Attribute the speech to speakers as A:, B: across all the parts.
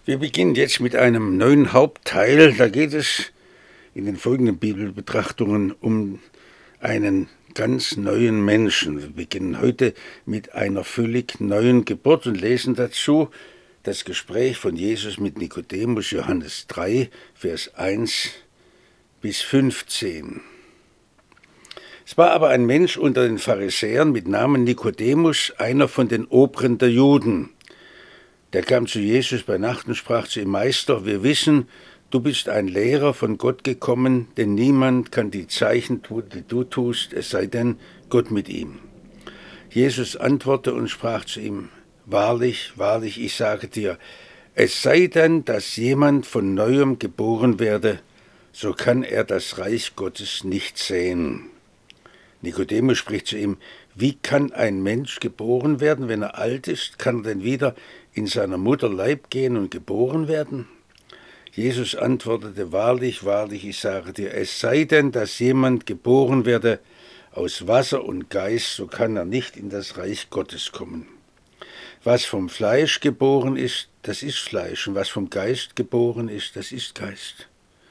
A: Wir beginnen jetzt mit einem neuen Hauptteil. Da geht es in den folgenden Bibelbetrachtungen um einen ganz neuen Menschen. Wir beginnen heute mit einer völlig neuen Geburt und lesen dazu das Gespräch von Jesus mit Nikodemus, Johannes 3, Vers 1 bis 15. Es war aber ein Mensch unter den Pharisäern mit Namen Nikodemus, einer von den Oberen der Juden. Der kam zu Jesus bei Nacht und sprach zu ihm: Meister, wir wissen, du bist ein Lehrer von Gott gekommen, denn niemand kann die Zeichen tun, die du tust, es sei denn Gott mit ihm. Jesus antwortete und sprach zu ihm: Wahrlich, wahrlich, ich sage dir, es sei denn, dass jemand von Neuem geboren werde, so kann er das Reich Gottes nicht sehen. Nikodemus spricht zu ihm: Wie kann ein Mensch geboren werden, wenn er alt ist? Kann er denn wieder in seiner Mutter Leib gehen und geboren werden? Jesus antwortete: Wahrlich, wahrlich, ich sage dir, es sei denn, dass jemand geboren werde aus Wasser und Geist, so kann er nicht in das Reich Gottes kommen. Was vom Fleisch geboren ist, das ist Fleisch, und was vom Geist geboren ist, das ist Geist.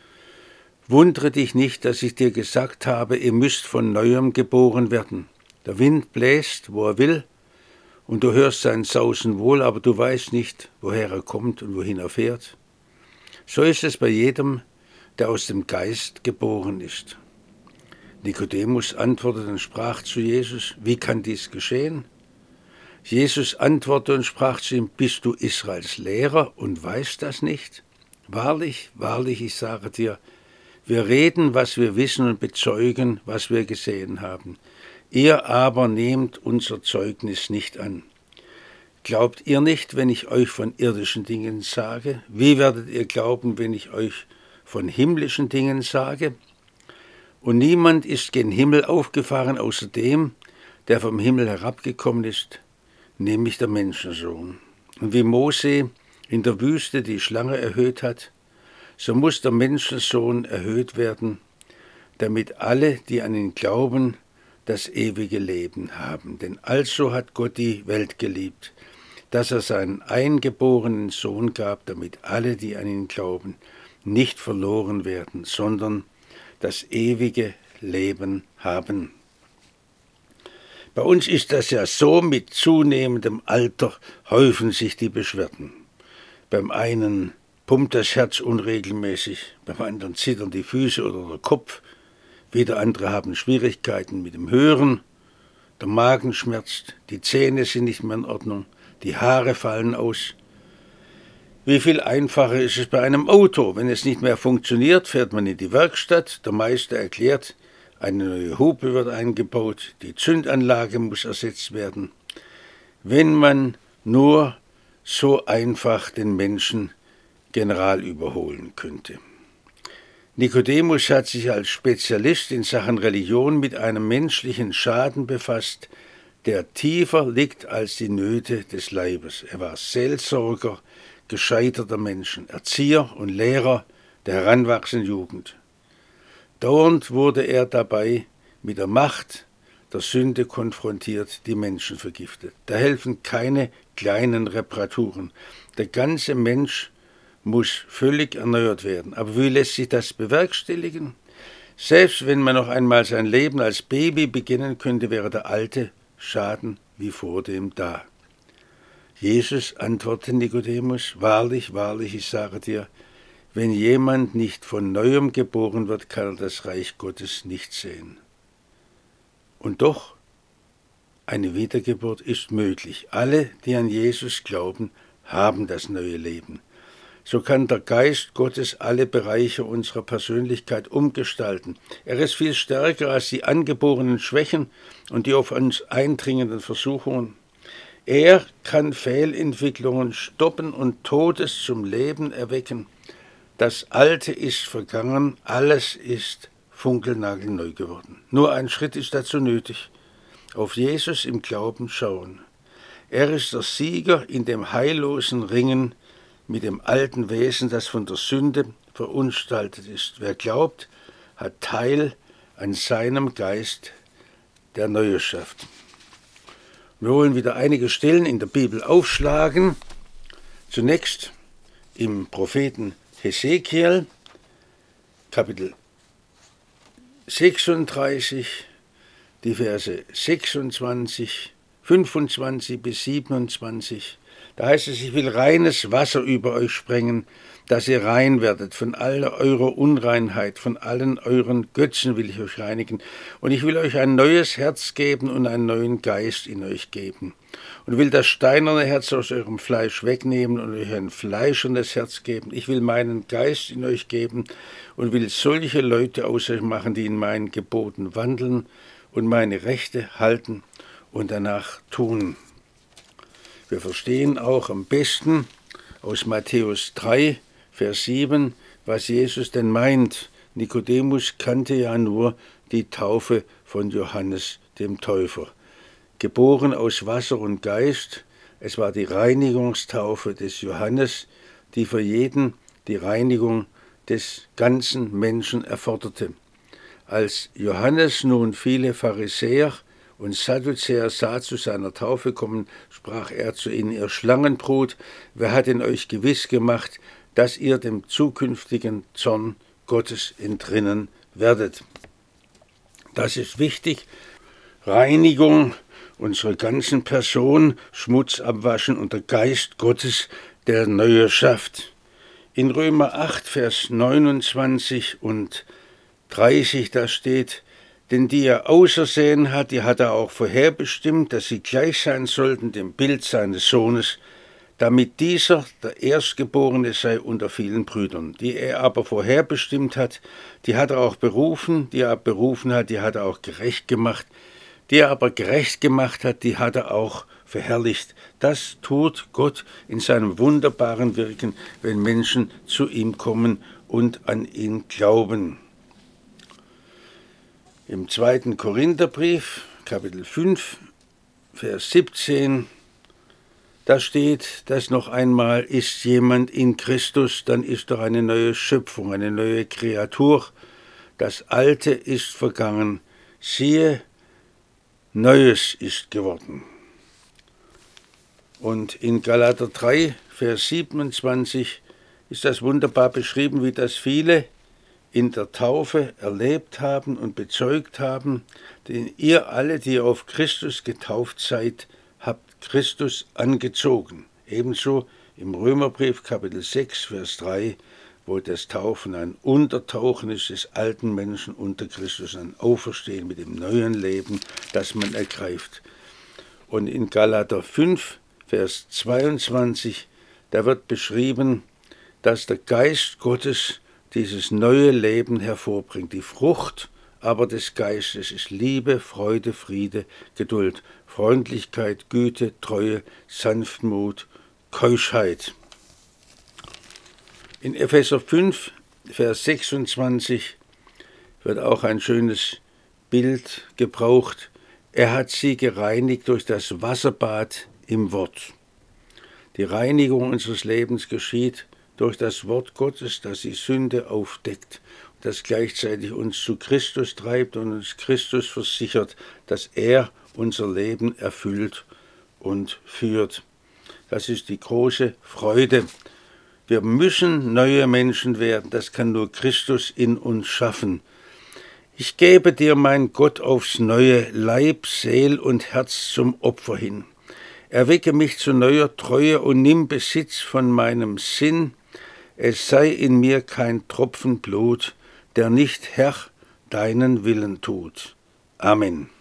A: Wundere dich nicht, dass ich dir gesagt habe, ihr müsst von Neuem geboren werden. Der Wind bläst, wo er will, und du hörst sein Sausen wohl, aber du weißt nicht, woher er kommt und wohin er fährt. So ist es bei jedem, der aus dem Geist geboren ist. Nikodemus antwortete und sprach zu Jesus: Wie kann dies geschehen? Jesus antwortete und sprach zu ihm: Bist du Israels Lehrer und weißt das nicht? Wahrlich, wahrlich, ich sage dir, wir reden, was wir wissen, und bezeugen, was wir gesehen haben. Ihr aber nehmt unser Zeugnis nicht an. Glaubt ihr nicht, wenn ich euch von irdischen Dingen sage? Wie werdet ihr glauben, wenn ich euch von himmlischen Dingen sage? Und niemand ist gen Himmel aufgefahren, außer dem, der vom Himmel herabgekommen ist, nämlich der Menschensohn. Und wie Mose in der Wüste die Schlange erhöht hat, so muss der Menschensohn erhöht werden, damit alle, die an ihn glauben, das ewige Leben haben. Denn also hat Gott die Welt geliebt, dass er seinen eingeborenen Sohn gab, damit alle, die an ihn glauben, nicht verloren werden, sondern das ewige Leben haben. Bei uns ist das ja so, mit zunehmendem Alter häufen sich die Beschwerden. Beim einen pumpt das Herz unregelmäßig, beim anderen zittern die Füße oder der Kopf, wieder andere haben Schwierigkeiten mit dem Hören, der Magen schmerzt, die Zähne sind nicht mehr in Ordnung, die Haare fallen aus. Wie viel einfacher ist es bei einem Auto? Wenn es nicht mehr funktioniert, fährt man in die Werkstatt, der Meister erklärt, eine neue Hupe wird eingebaut, die Zündanlage muss ersetzt werden. Wenn man nur so einfach den Menschen general überholen könnte. Nikodemus hat sich als Spezialist in Sachen Religion mit einem menschlichen Schaden befasst, der tiefer liegt als die Nöte des Leibes. Er war Seelsorger gescheiterter Menschen, Erzieher und Lehrer der heranwachsenden Jugend. Dauernd wurde er dabei mit der Macht der Sünde konfrontiert, die Menschen vergiftet. Da helfen keine kleinen Reparaturen. Der ganze Mensch muss völlig erneuert werden. Aber wie lässt sich das bewerkstelligen? Selbst wenn man noch einmal sein Leben als Baby beginnen könnte, wäre der alte Schaden wie vordem da. Jesus antwortete Nikodemus: Wahrlich, wahrlich, ich sage dir, wenn jemand nicht von Neuem geboren wird, kann er das Reich Gottes nicht sehen. Und doch, eine Wiedergeburt ist möglich. Alle, die an Jesus glauben, haben das neue Leben. So kann der Geist Gottes alle Bereiche unserer Persönlichkeit umgestalten. Er ist viel stärker als die angeborenen Schwächen und die auf uns eindringenden Versuchungen. Er kann Fehlentwicklungen stoppen und Todes zum Leben erwecken. Das Alte ist vergangen, alles ist funkelnagelneu geworden. Nur ein Schritt ist dazu nötig: auf Jesus im Glauben schauen. Er ist der Sieger in dem heillosen Ringen mit dem alten Wesen, das von der Sünde verunstaltet ist. Wer glaubt, hat Teil an seinem Geist der Neue schafft. Wir wollen wieder einige Stellen in der Bibel aufschlagen. Zunächst im Propheten Hesekiel, Kapitel 36, die Verse 26, 25 bis 27. Da heißt es, ich will reines Wasser über euch sprengen, dass ihr rein werdet. Von aller eurer Unreinheit, von allen euren Götzen will ich euch reinigen. Und ich will euch ein neues Herz geben und einen neuen Geist in euch geben. Und will das steinerne Herz aus eurem Fleisch wegnehmen und euch ein fleischernes Herz geben. Ich will meinen Geist in euch geben und will solche Leute aus euch machen, die in meinen Geboten wandeln und meine Rechte halten und danach tun. Wir verstehen auch am besten aus Matthäus 3, Vers 7, was Jesus denn meint. Nikodemus kannte ja nur die Taufe von Johannes dem Täufer. Geboren aus Wasser und Geist, es war die Reinigungstaufe des Johannes, die für jeden die Reinigung des ganzen Menschen erforderte. Als Johannes nun viele Pharisäer und Sadduzäer sah zu seiner Taufe kommen, sprach er zu ihnen, ihr Schlangenbrut, wer hat in euch gewiss gemacht, dass ihr dem zukünftigen Zorn Gottes entrinnen werdet? Das ist wichtig. Reinigung unserer ganzen Person, Schmutz abwaschen und der Geist Gottes, der Neue schafft. In Römer 8, Vers 29 und 30, da steht, denn die er ausersehen hat, die hat er auch vorherbestimmt, dass sie gleich sein sollten dem Bild seines Sohnes, damit dieser der Erstgeborene sei unter vielen Brüdern. Die er aber vorherbestimmt hat, die hat er auch berufen, die er berufen hat, die hat er auch gerecht gemacht, die er aber gerecht gemacht hat, die hat er auch verherrlicht. Das tut Gott in seinem wunderbaren Wirken, wenn Menschen zu ihm kommen und an ihn glauben. Im 2. Korintherbrief, Kapitel 5, Vers 17, da steht das noch einmal, ist jemand in Christus, dann ist doch eine neue Schöpfung, eine neue Kreatur. Das Alte ist vergangen, siehe, Neues ist geworden. Und in Galater 3, Vers 27 ist das wunderbar beschrieben, wie das viele in der Taufe erlebt haben und bezeugt haben, denn ihr alle, die auf Christus getauft seid, habt Christus angezogen. Ebenso im Römerbrief Kapitel 6, Vers 3, wo das Taufen ein Untertauchen ist des alten Menschen unter Christus, ein Auferstehen mit dem neuen Leben, das man ergreift. Und in Galater 5, Vers 22, da wird beschrieben, dass der Geist Gottes dieses neue Leben hervorbringt. Die Frucht aber des Geistes ist Liebe, Freude, Friede, Geduld, Freundlichkeit, Güte, Treue, Sanftmut, Keuschheit. In Epheser 5, Vers 26 wird auch ein schönes Bild gebraucht. Er hat sie gereinigt durch das Wasserbad im Wort. Die Reinigung unseres Lebens geschieht durch das Wort Gottes, das die Sünde aufdeckt, das gleichzeitig uns zu Christus treibt und uns Christus versichert, dass er unser Leben erfüllt und führt. Das ist die große Freude. Wir müssen neue Menschen werden, das kann nur Christus in uns schaffen. Ich gebe dir, mein Gott, aufs neue Leib, Seel und Herz zum Opfer hin. Erwecke mich zu neuer Treue und nimm Besitz von meinem Sinn. Es sei in mir kein Tropfen Blut, der nicht, Herr, deinen Willen tut. Amen.